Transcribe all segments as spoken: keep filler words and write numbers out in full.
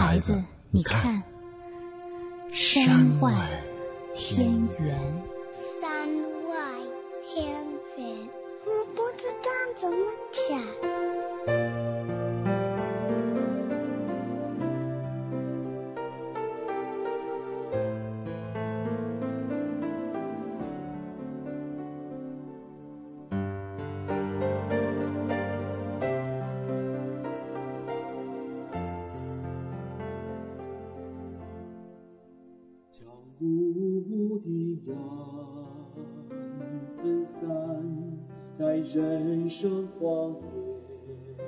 孩子，你看，山外天圆。 山外天圆，我不知道怎么讲。 雾的阳分散在人生荒野，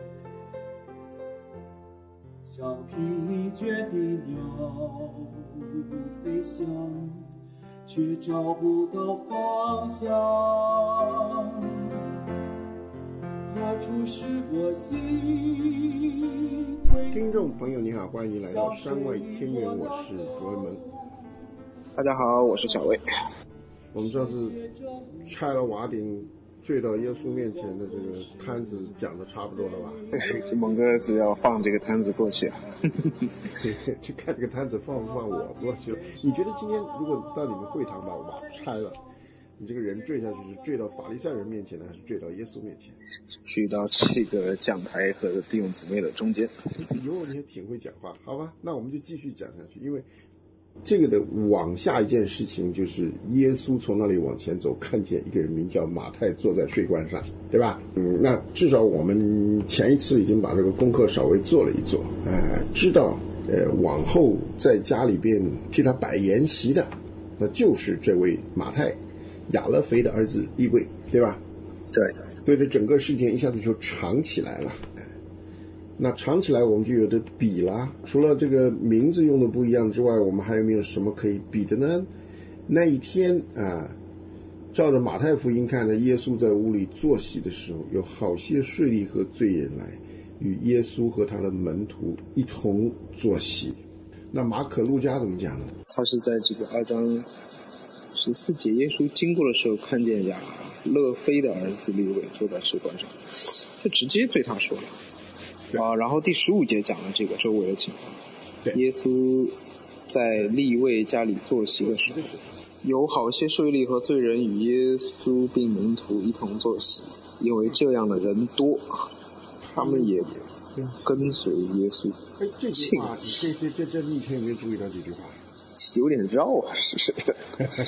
像疲倦的鸟飞翔，却找不到方向。何处是我心？ 听众朋友你好，欢迎来到山外天圆，我是卓文蒙。 大家好，我是小魏。 我们上次拆了瓦顶坠到耶稣面前的这个摊子讲的差不多了吧？ 蒙哥是要放这个摊子过去啊？ 去看这个摊子放不放我过去了？你觉得今天如果到你们会堂把瓦拆了，你这个人坠下去是坠到法利赛人面前呢，还是坠到耶稣面前？ 坠到这个讲台和弟兄姊妹的中间。 哟，你也挺会讲话，好吧？那我们就继续讲下去，因为这个的往下一件事情就是耶稣从那里往前走，看见一个人名叫马太坐在税关上，对吧？嗯，那至少我们前一次已经把这个功课稍微做了一做，呃，知道呃往后在家里边替他摆筵席的，那就是这位马太，亚勒腓的儿子利未，对吧？ 对， 所以这整个事件一下子就长起来了。那长起来我们就有的比啦，除了这个名字用的不一样之外，我们还有没有什么可以比的呢？那一天啊，照着马太福音看呢，耶稣在屋里坐席的时候，有好些税吏和罪人来与耶稣和他的门徒一同坐席。那马可路加怎么讲呢？ 他是在这个二章十四节，耶稣经过的时候看见亚勒腓的儿子利未坐在税关上，就直接对他说了啊。然后第十五节讲了这个周围的情况。耶稣在利未家里坐席的时候，有好些税吏和罪人与耶稣并门徒一同坐席，因为这样的人多，他们也跟随耶稣。 哎，这句话，这这这这你以前有没有注意到这句话？ 有点绕啊，是是的。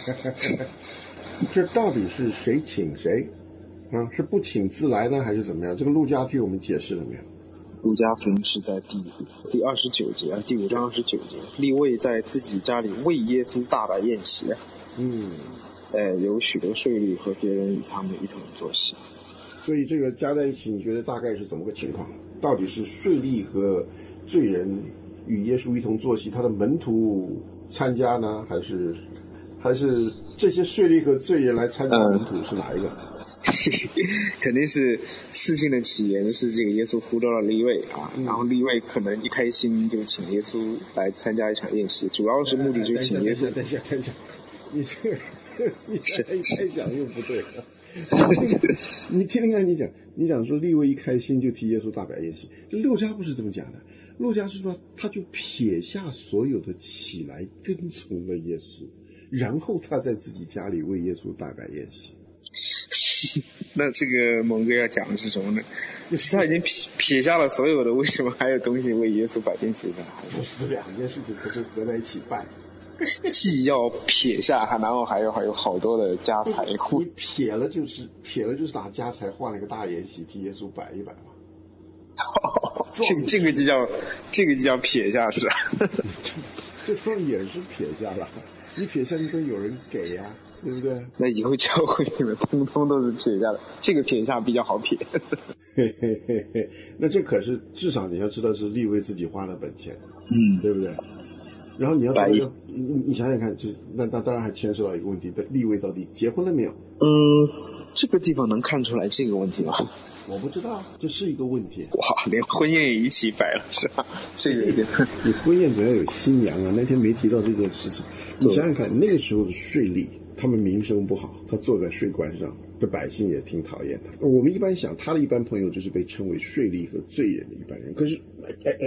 这到底是谁请谁啊？是不请自来呢，还是怎么样？这个路加替我们解释了没有？ 路加福音是在第第二十九节啊，第五章二十九节，利未在自己家里为耶稣大摆宴席啊。 嗯， 呃，有许多税吏和别人与他们一同坐席。 所以这个加在一起，你觉得大概是怎么个情况？到底是税吏和罪人与耶稣一同坐席，他的门徒参加呢，还是还是这些税吏和罪人来参加门徒，是哪一个？嗯肯定是事情的起源是这个耶稣呼召了利未啊，嗯、然后利未可能一开心就请耶稣来参加一场宴席，主要是目的就是请耶稣。 等一下，等一下，你这个你这一开讲又不对了。你听听看，你讲，你讲说利未一开心就替耶稣大摆宴席，这路加不是这么讲的。路加是说他就撇下所有的起来跟从了耶稣，然后他在自己家里为耶稣大摆宴席。 那这个蒙哥要讲的是什么呢？就是他已经撇撇下了所有的，为什么还有东西为耶稣摆宴席呢？ 就是两件事情不是合在一起办， 既要撇下，然后还有还有好多的家财。 你撇了就是撇了就是拿家财换了一个大宴席替耶稣摆一摆嘛。 这个这个就叫这个就叫撇下是吧？ 这时候也是撇下了，你撇下你得有人给呀、啊，对不对？ 那以后教会里面通通都是撇下的，这个撇下比较好撇。 嘿嘿嘿嘿，那这可是至少你要知道是利未自己花了本钱， 嗯， 对不对？然后你要你你你想想看，就那那当然还牵涉到一个问题，利未到底结婚了没有？ 嗯，这个地方能看出来这个问题吗？ 我不知道，这是一个问题。 哇，连婚宴也一起摆了是吧？这个你婚宴总要有新娘啊，那天没提到这件事情。你想想看，那个时候的税吏，他们名声不好，他坐在税关上，这百姓也挺讨厌他。我们一般想，他的一般朋友就是被称为税吏和罪人的一般人。可是，哎哎哎，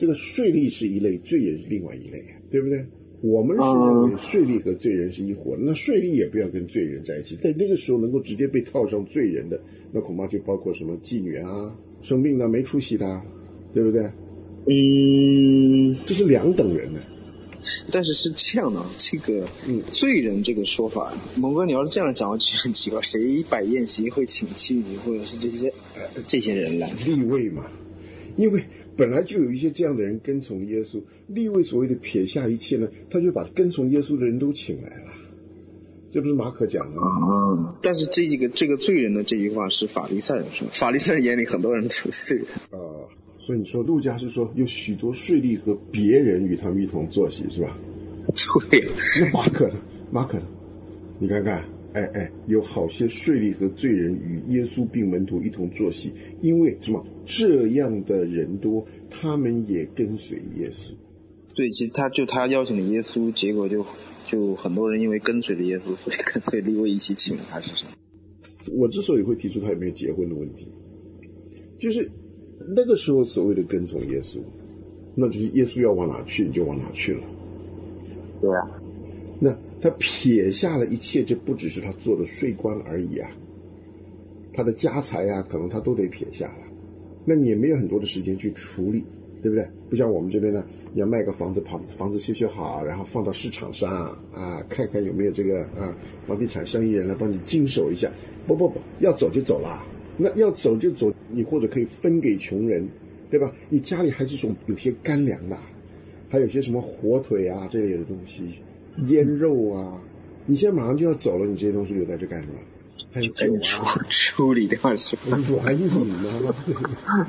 这个税吏是一类，罪人是另外一类，对不对？我们是认为税吏和罪人是一伙，那税吏也不要跟罪人在一起。在那个时候能够直接被套上罪人的，那恐怕就包括什么妓女啊、生病的、没出息的、啊，对不对？ 嗯， 这是两等人呢。 但是是这样的，这个嗯，罪人这个说法，蒙哥你要是这样想，我觉得很奇怪，谁摆宴席会请妓女或者是这些呃这些人来？ 利未嘛，因为本来就有一些这样的人跟从耶稣，利未所谓的撇下一切呢，他就把跟从耶稣的人都请来了，这不是马可讲的吗？ 嗯，但是这一个这个罪人的这句话是法利赛人说，法利赛人眼里很多人都是罪人啊。呃所以你说路加是说有许多税吏和别人与他们一同坐席，是吧？ 对。 那马可呢？马可呢？你看看，哎哎，有好些税吏和罪人与耶稣并门徒一同坐席，因为什么？这样的人多，他们也跟随耶稣。 对，其实他就他邀请了耶稣，结果就就很多人因为跟随了耶稣，所以干脆利未一起请了他，是什么？ 我之所以会提出他有没有结婚的问题，就是那个时候所谓的跟从耶稣，那就是耶稣要往哪去你就往哪去了。 对啊。 那他撇下了一切，这不只是他做的税官而已啊，他的家财啊可能他都得撇下了，那你也没有很多的时间去处理，对不对？不像我们这边呢，你要卖个房子，房房子修修好，然后放到市场上啊，看看有没有这个啊房地产生意人来帮你经手一下。不不不，要走就走了，那要走就走，你或者可以分给穷人，对吧？你家里还是种有些干粮的，还有些什么火腿啊这类的东西，腌肉啊，你现在马上就要走了，你这些东西留在这干什么？还有酒啊， 处理掉是吧？ 软饮啊，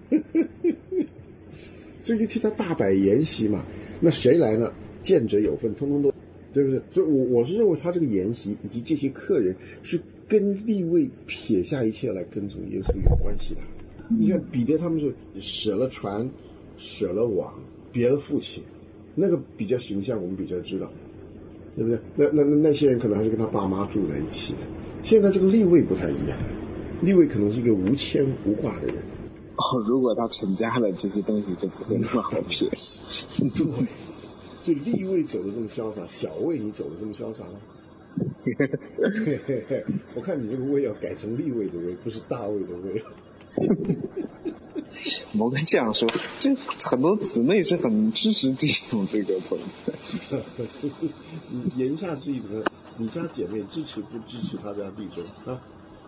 这就替他大摆筵席嘛。那谁来呢？见者有份，通通都，对不对？所以我我是认为他这个筵席以及这些客人是跟利未撇下一切来跟从耶稣有关系的。你看彼得他们是舍了船，舍了网，别了父亲，那个比较形象，我们比较知道，对不对？那那那那些人可能还是跟他爸妈住在一起的。现在这个利未不太一样，利未可能是一个无牵无挂的人。 哦，如果他成家了，这些东西就不会那么好撇。 对，所以利未走的这么潇洒，小卫你走的这么潇洒吗？我看你这个卫要改成利未的卫，不是大卫的卫。 某个这样说，这很多姊妹是很支持弟兄这个走的。 言下之意怎么？你家姐妹支持不支持他家弟兄啊？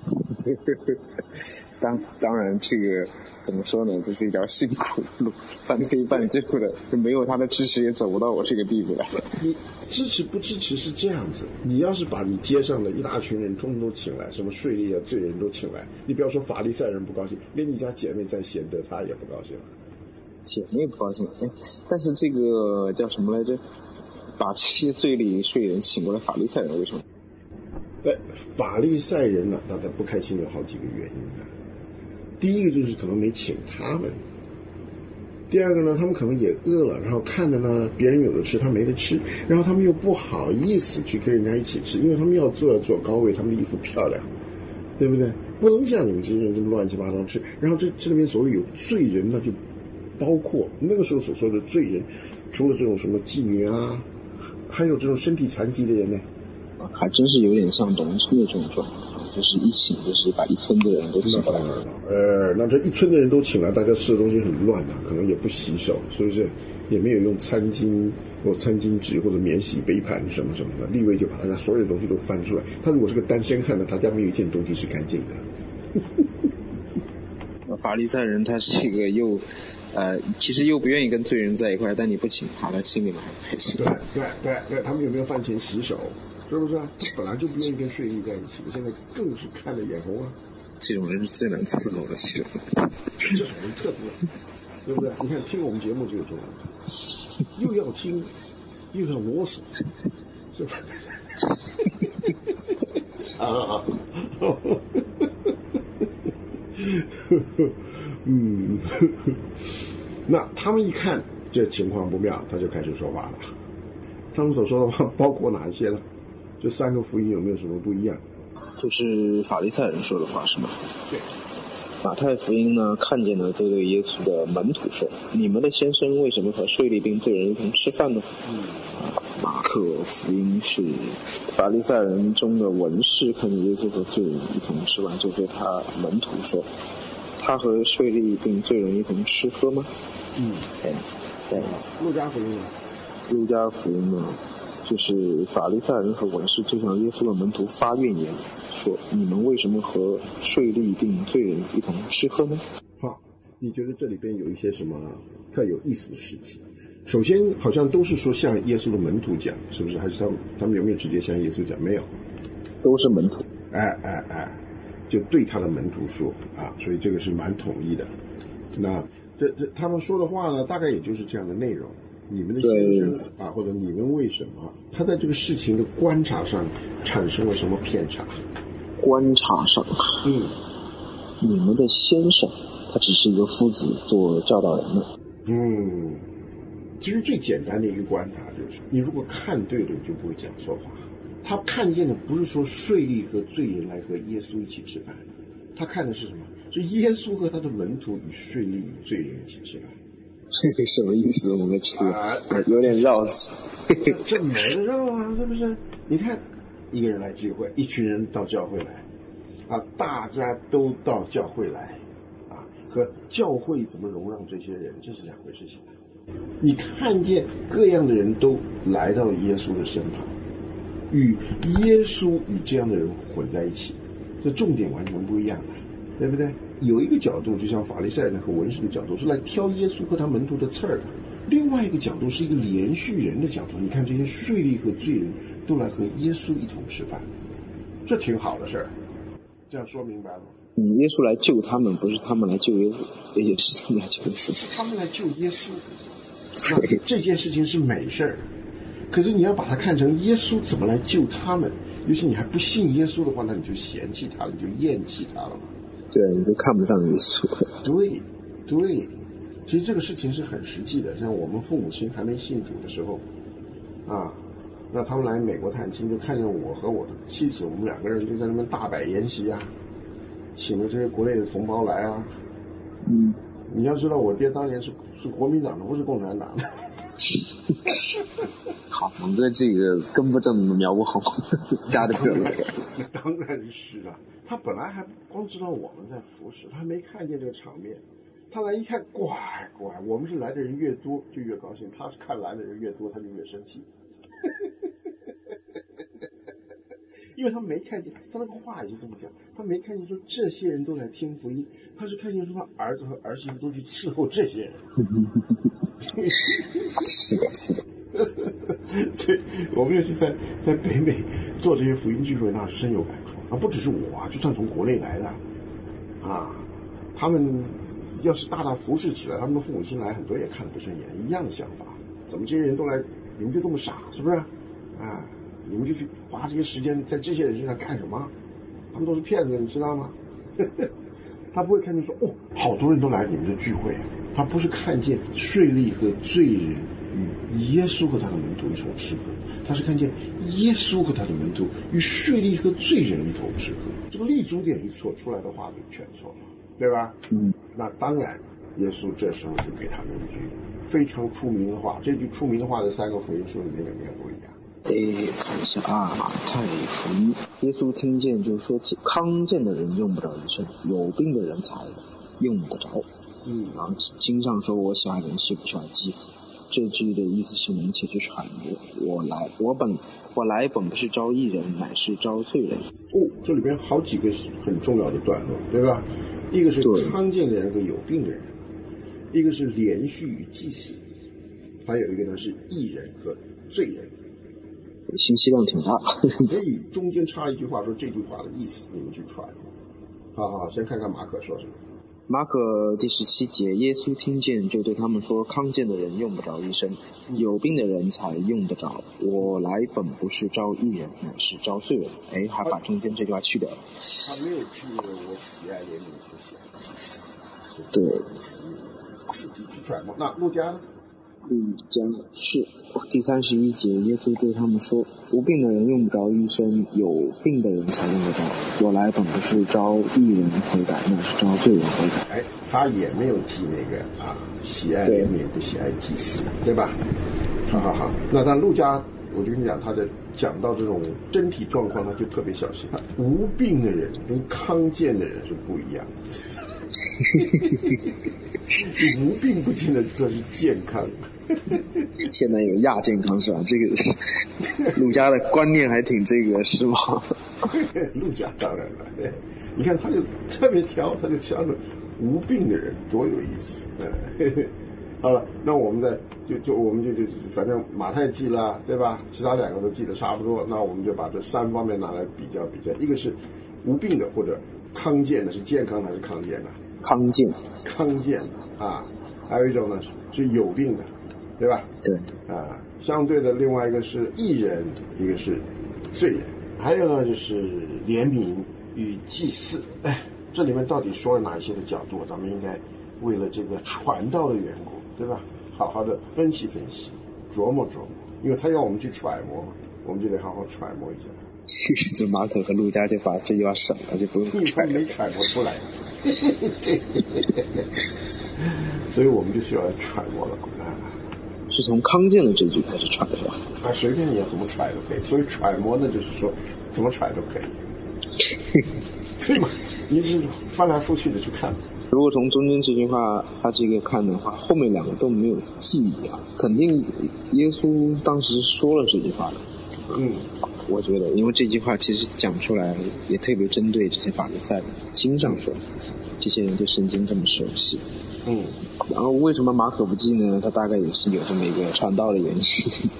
当当然，这个怎么说呢？这是一条辛苦路，半推半就的，就没有他的支持也走不到我这个地步来。 你支持不支持是这样子，你要是把你街上的一大群人通通都请来，什么税吏啊、罪人都请来，你不要说法利赛人不高兴，连你家姐妹再贤德，她也不高兴。 姐妹不高兴，哎，但是这个叫什么来着？把这些罪吏、税人请过来，法利赛人为什么？ 对，法利赛人呢，大家不开心有好几个原因的。第一个就是可能没请他们，第二个呢，他们可能也饿了，然后看着呢别人有的吃，他没得吃，然后他们又不好意思去跟人家一起吃，因为他们要坐坐高位，他们的衣服漂亮，对不对？不能像你们这些人这么乱七八糟吃。然后这这里面所谓有罪人呢，就包括那个时候所说的罪人，除了这种什么妓女啊，还有这种身体残疾的人呢。 还真是有点像农村的这种状况，就是一请就是把一村的人都请来了。 呃，那这一村的人都请来，大家吃的东西很乱啊，可能也不洗手，是不是？也没有用餐巾或餐巾纸或者免洗杯盘什么什么的，利未就把大家所有的东西都翻出来。他如果是个单身汉呢，他家没有一件东西是干净的。 法利赛人他这个又呃，其实又不愿意跟罪人在一块，但你不请他，他心里面还不开心。 对对对对，他们有没有饭前洗手？是不是啊？本来就不愿意跟税吏在一起，现在更是看得眼红啊！ 这种人是最难伺候的，其实。 这种人特多，对不对？你看听我们节目就有这种人，又要听，又要啰嗦，是吧？啊啊！嗯，那他们一看这情况不妙，他就开始说话了。他们所说的话包括哪一些呢？这三个福音有没有什么不一样？ 就是法利赛人说的话是吗？ 对， 马太福音呢，看见了，都对耶稣的门徒说：“你们的先生为什么和税吏并罪人一同吃饭呢？”嗯，马可福音是法利赛人中的文士看见耶稣和罪人一同吃饭，就对他门徒说：“他和税吏并罪人一同吃喝吗？”嗯，对，对。 路加福音呢？ 路加福音呢，就是法利赛人和文士就向耶稣的门徒发怨言，说：“你们为什么和税吏并罪人一同吃喝呢？” 好，你觉得这里边有一些什么特有意思的事情？首先，好像都是说向耶稣的门徒讲，是不是？还是他们他们有没有直接向耶稣讲？没有， 都是门徒。 哎哎哎，就对他的门徒说啊，所以这个是蛮统一的。那这这他们说的话呢，大概也就是这样的内容。你们的先生啊，或者你们为什么？他在这个事情的观察上产生了什么偏差？ 观察上， 嗯， 你们的先生他只是一个夫子，做教导人的。 嗯，其实最简单的一个观察就是，你如果看对了，你就不会讲错话。他看见的不是说税吏和罪人来和耶稣一起吃饭，他看的是什么？是耶稣和他的门徒与税吏与罪人一起吃饭。 这个什么意思？我们吃啊，有点绕词。 这这没得绕啊，是不是？你看，一个人来聚会，一群人到教会来，啊，大家都到教会来，啊，和教会怎么容让这些人，这是两回事情。你看见各样的人都来到耶稣的身旁，与耶稣与这样的人混在一起，这重点完全不一样的，对不对？有一个角度，就像法利赛人和文士的角度，是来挑耶稣和他门徒的刺儿的；另外一个角度是一个连续人的角度。你看这些税吏和罪人都来和耶稣一同吃饭，这挺好的事儿。这样说明白了吗？ 嗯，耶稣来救他们，不是他们来救耶稣，也是他们来救耶稣。 他们来救耶稣，那这件事情是美事儿。可是你要把它看成耶稣怎么来救他们，尤其你还不信耶稣的话，那你就嫌弃他了，你就厌弃他了嘛。 对，你就看不上耶稣。 对，对，其实这个事情是很实际的。像我们父母亲还没信主的时候，啊，那他们来美国探亲，就看见我和我的妻子，我们两个人就在那边大摆筵席啊，请了这些国内的同胞来啊。 嗯， 你要知道，我爹当年是是国民党的，不是共产党的。 好，我们的这个根不正苗不红，加的热闹。 当然是了，他本来还光知道我们在服侍，他没看见这个场面。他来一看，乖乖，我们是来的人越多就越高兴，他是看来的人越多他就越生气。因为他没看见，他那个话也就这么讲，他没看见说这些人都来听福音，他是看见说他儿子和儿媳妇都去伺候这些人。 是的，是的。 所以我们也是在在北美做这些福音聚会，那深有感触啊！不只是我啊，就算从国内来的啊，他们要是大大服侍起来，他们的父母亲来很多也看不顺眼，一样的想法。怎么这些人都来，你们就这么傻，是不是？啊，你们就去花这些时间在这些人身上干什么？他们都是骗子，你知道吗？他不会看见说哦，好多人都来你们的聚会，他不是看见税吏和罪人与耶稣和他的门徒一同吃喝，他是看见耶稣和他的门徒与税吏和罪人一同吃喝。这个立足点一错，出来的话就全错了，对吧？ 嗯， 那当然，耶稣这时候就给他们一句非常出名的话，这句出名的话在三个福音书里面有没有不一样？ 诶，看一下啊，马太福音，耶稣听见就说，康健的人用不着医生，有病的人才用得着。 嗯， 然后经上说，我下人是不需要祭司。这句的意思是，你们且去传播。我来，我本我来本不是招义人，乃是招罪人。 哦，这里边好几个很重要的段落，对吧？一个是康健的人和有病的人，一个是连续与祭司，还有一个呢是义人和罪人。 信息量挺大。 所以中间插一句话，说这句话的意思，你们去传。好好，先看看马可说什么。 马可第十七节，耶稣听见就对他们说，康健的人用不着医生，有病的人才用得着。我来本不是招义人，乃是招罪人。哎，还把中间这句话去掉了。 他没有去我喜爱怜悯不喜爱祭司。 对， 自己去揣摩。那路加呢？ 嗯，讲是第三十一节，耶稣对他们说：无病的人用不着医生，有病的人才用得着。我来本不是招义人悔改，乃是招罪人悔改。 哎，他也没有记那个啊，喜爱怜悯不喜爱祭祀，对吧？好好好，那但陆家，我就跟你讲，他的讲到这种身体状况，他就特别小心。无病的人跟康健的人是不一样的。无病不见得说是健康。 现在有亚健康是吧？这个陆家的观念还挺这个是吗？ 陆家当然了，对，你看他就特别挑，他就想着无病的人多有意思。好了，那我们的就就我们就就反正马太记啦，对吧？其他两个都记得差不多，那我们就把这三方面拿来比较比较，一个是无病的或者康健的，是健康的还是康健的？ 康健， 康健的啊，还有一种呢是有病的，对吧？ 对啊，相对的另外一个是义人，一个是罪人，还有呢就是怜悯与祭祀。哎，这里面到底说了哪一些的角度？咱们应该为了这个传道的缘故，对吧？好好的分析分析，琢磨琢磨，因为他要我们去揣摩嘛，我们就得好好揣摩一下。 于是马可和路加就把这句话省了，就不用揣了。 没揣摩出来。对，所以我们就需要揣摩了啊。 是从康健的这句开始揣是吧？ 啊，随便你要怎么揣都可以。所以揣摩呢，就是说怎么揣都可以。对嘛？你是翻来覆去的去看。 如果从中间这句话他这个看的话，后面两个都没有记忆啊，肯定耶稣当时说了这句话的。 嗯， 我觉得，因为这句话其实讲出来也特别针对这些法利赛人，经上说，这些人对圣经这么熟悉。 嗯， 然后为什么马可不记呢？他大概也是有这么一个传道的原因。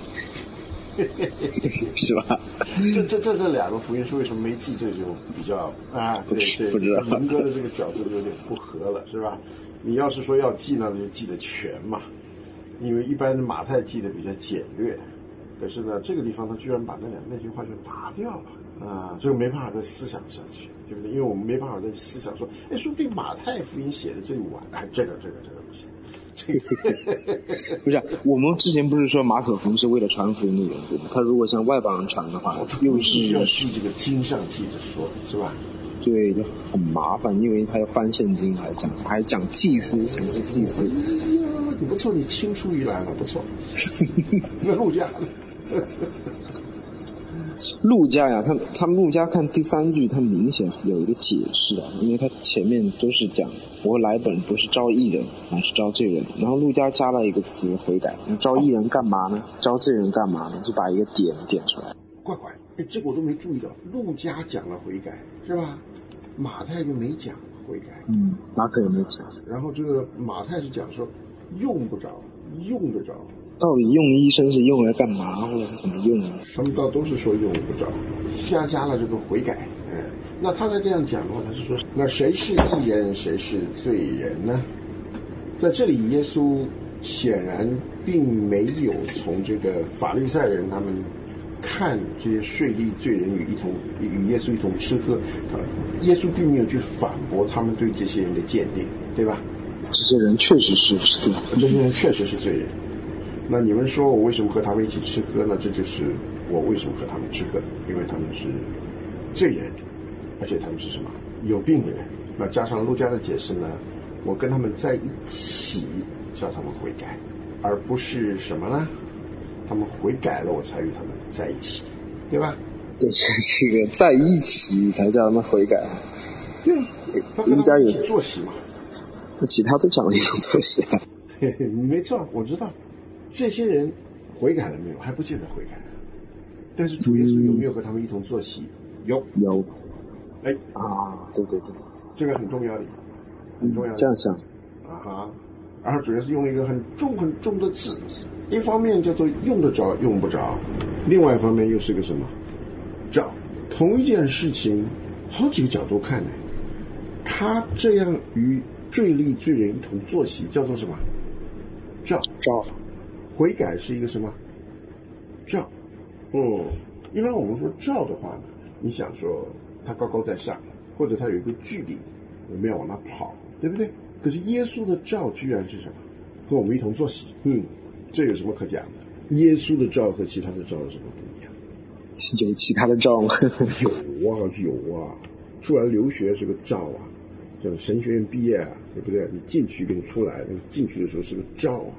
是吧？ 这这这这两个福音书为什么没记？这就比较啊，对对， 不知道文哥的这个角度有点不合了，是吧？你要是说要记呢，就记得全嘛，因为一般马太记的比较简略，可是呢，这个地方他居然把那两那句话就拿掉了啊，这个没办法再思想下去，对不对？因为我们没办法再思想说，哎，说不定马太福音写的最晚，哎，这个这个这个不行。 不是、啊，我们之前不是说马可福音是为了传福音的缘故吗？他如果向外邦人传的话，又是需要记这个经上记着说，是吧？ 对，就很麻烦，因为他要翻圣经来讲，还讲祭司，什么是祭司？ 你不错，你青出于蓝了，不错。这陆家。 陆家呀，他他陆家看第三句，他明显有一个解释啊，因为他前面都是讲我来本不是招义人，而是招罪人，然后陆家加了一个词悔改，那招义人干嘛呢？招罪人干嘛呢？就把一个点点出来。 怪怪，哎，这个我都没注意到，陆家讲了悔改是吧？马太就没讲悔改， 嗯，马可也没讲。 然后这个马太是讲说用不着，用得着。 到底用医生是用来干嘛，或者是怎么用呢？ 他们倒都是说用不着，加加了这个悔改。嗯，那他在这样讲的话，他是说，那谁是义人，谁是罪人呢？在这里，耶稣显然并没有从这个法利赛人他们看这些税吏罪人与一同与耶稣一同吃喝，耶稣并没有去反驳他们对这些人的鉴定，对吧？ 这些人确实是罪人， 这些人确实是罪人。那你们说我为什么和他们一起吃喝呢？这就是我为什么和他们吃喝的，因为他们是罪人，而且他们是什么有病的人。那加上路加的解释呢，我跟他们在一起叫他们悔改，而不是什么呢？他们悔改了，我才与他们在一起，对吧？ 对，这个在一起才叫他们悔改。 对啊，他跟他们一起作息嘛。 那其他都讲了一种作息啊。 没错，我知道。这些人悔改了没有？还不见得悔改。但是主耶稣有没有和他们一同坐席？有， 有。 哎啊，对对对， 这个很重要的，很重要的。 这样想啊哈。然后主耶稣用了一个很重很重的字，一方面叫做用得着，用不着；另外一方面又是个什么？着。同一件事情，好几个角度看呢。他这样与罪吏罪人一同坐席，叫做什么？着。 着。 悔改是一个什么？照。嗯，一般我们说照的话呢，你想说他高高在上，或者他有一个距离，我们要往那跑，对不对？可是耶稣的照居然是什么？和我们一同坐席。嗯， 这有什么可讲的？耶稣的照和其他的照有什么不一样？ 有其他的照吗？ 有啊有啊，出来留学是个照啊，就神学院毕业啊，对不对？你进去跟出来，那进去的时候是个照啊。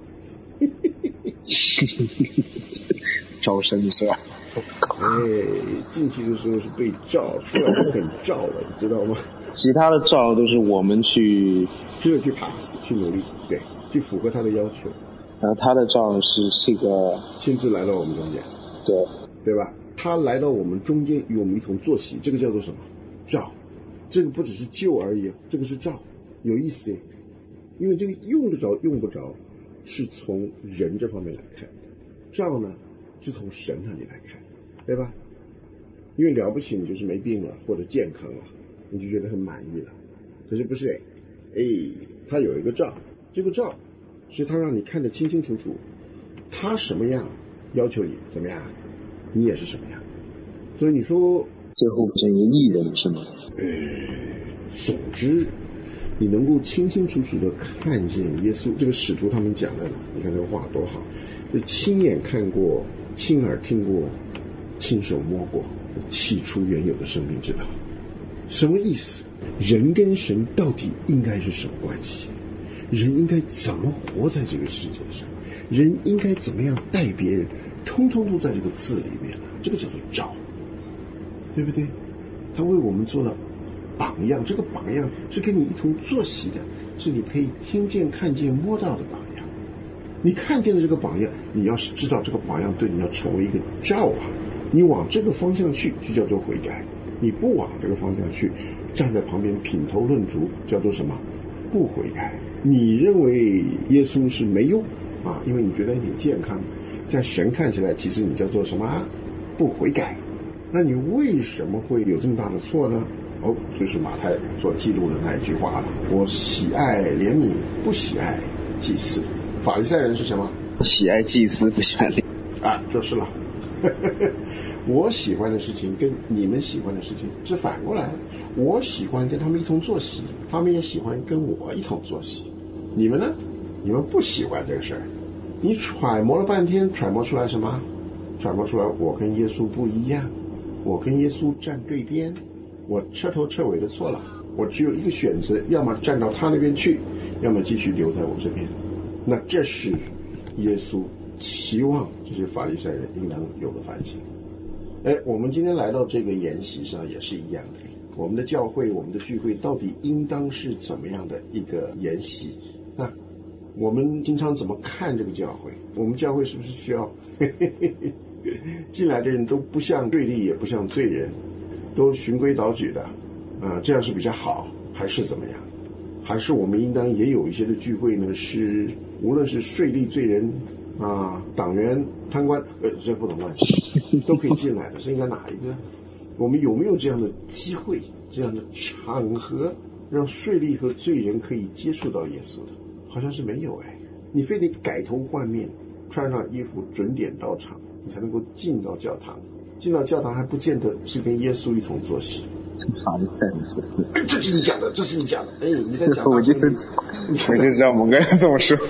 招生是吧？ 哎，进去的时候是被照，出来是很照的，你知道吗？ 其他的照都是我们去， 就是去爬，去努力，对，去符合他的要求。 然后他的照是这个亲自来到我们中间， 对对吧？他来到我们中间，与我们一同坐席，这个叫做什么？照。这个不只是救而已，这个是照，有意思耶。因为这个用得着用不着，是从人这方面来看的，照呢是从神那里来看，对吧？因为了不起，你就是没病了或者健康了，你就觉得很满意了。可是不是哎，哎，他有一个照，这个照是他让你看得清清楚楚，他什么样要求你怎么样，你也是什么样。所以你说最后变成一个艺人是吗？ 呃，总之你能够清清楚楚的看见耶稣，这个使徒他们讲的，你看这个话多好，就亲眼看过，亲耳听过，亲手摸过，起初原有的生命之道。什么意思？人跟神到底应该是什么关系？人应该怎么活在这个世界上？人应该怎么样待别人？通通都在这个字里面了，这个叫做照，对不对？他为我们做了榜样，这个榜样是跟你一同坐席的，是你可以听见、看见、摸到的榜样。你看见了这个榜样，你要是知道这个榜样对你要成为一个照啊，你往这个方向去就叫做悔改，你不往这个方向去，站在旁边品头论足，叫做什么？不悔改。你认为耶稣是没用啊，因为你觉得你很健康，在神看起来，其实你叫做什么啊？不悔改。那你为什么会有这么大的错呢？哦，就是马太所记录的那一句话了：我喜爱怜悯，不喜爱祭祀。法利赛人是什么？ 喜爱祭司，不喜爱怜啊，就是了。我喜欢的事情跟你们喜欢的事情是反过来的。我喜欢跟他们一同坐席，他们也喜欢跟我一同坐席。你们呢？你们不喜欢这个事儿。你揣摩了半天，揣摩出来什么？揣摩出来我跟耶稣不一样，我跟耶稣站对边，我彻头彻尾的错了，我只有一个选择，要么站到他那边去，要么继续留在我这边。那这是耶稣期望这些法利赛人应当有的反省。哎，我们今天来到这个研习上也是一样的，我们的教会，我们的聚会到底应当是怎么样的一个研习？那我们经常怎么看这个教会？我们教会是不是需要嘿嘿嘿进来的人都不像罪吏，也不像罪人，都循规蹈矩的啊、呃，这样是比较好，还是怎么样？还是我们应当也有一些的聚会呢，是无论是税吏罪人啊、党员贪官，呃，这不能乱说，都可以进来的，是应该哪一个？我们有没有这样的机会，这样的场合，让税吏和罪人可以接触到耶稣的？好像是没有哎，你非得改头换面，穿上衣服，准点到场，你才能够进到教堂。进到教堂还不见得是跟耶稣一同坐席。 法利赛人， 哎，这是你讲的，这是你讲的，哎，你在讲， 我就我就知道我们该怎么说。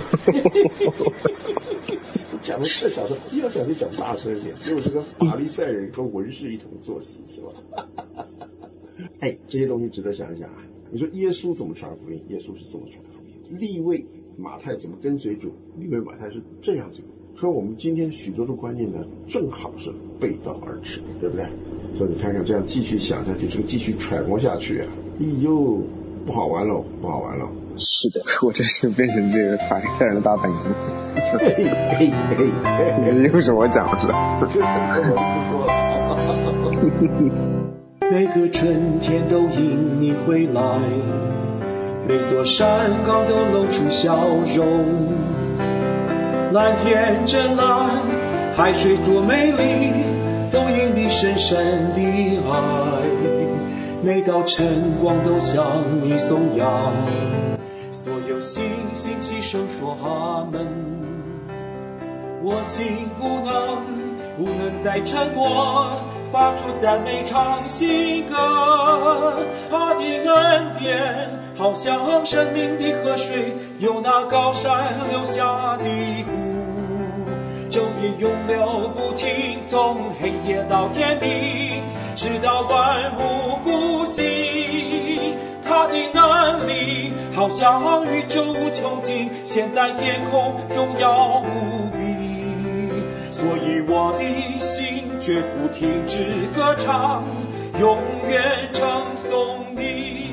讲的这小声，要讲就讲大声一点，就是个法利赛人跟文士一同坐席，是吧？哎，这些东西值得想一想啊。你说耶稣怎么传福音？耶稣是这么传福音。利未马太怎么跟随主？利未马太是这样子的，和我们今天许多的观念呢，正好是背道而驰，对不对？所以你看看，这样继续想下去，这个继续揣摩下去啊，哎呦，不好玩了，不好玩了。是的， 我这是变成这个法利赛人的大本营。 嘿嘿嘿嘿， 你用什么讲的？ 我就不说了。 每个春天都迎你回来，每座山岗都露出笑容，蓝天真蓝，海水多美丽，都因你深深的爱。每道晨光都向你颂扬，所有星星齐声说阿门。我心不能不能再沉默，发出赞美唱新歌。他的恩典好像生命的河水，由那高山流下的湖。 昼夜永流不停，从黑夜到天明，直到万物复兴。他的能力好像宇宙无穷尽，现在天空荣耀无比。所以我的心绝不停止歌唱，永远称颂你。